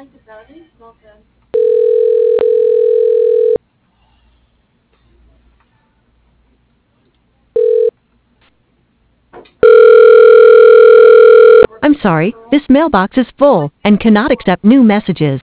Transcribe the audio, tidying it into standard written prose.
I'm sorry, this mailbox is full and cannot accept new messages.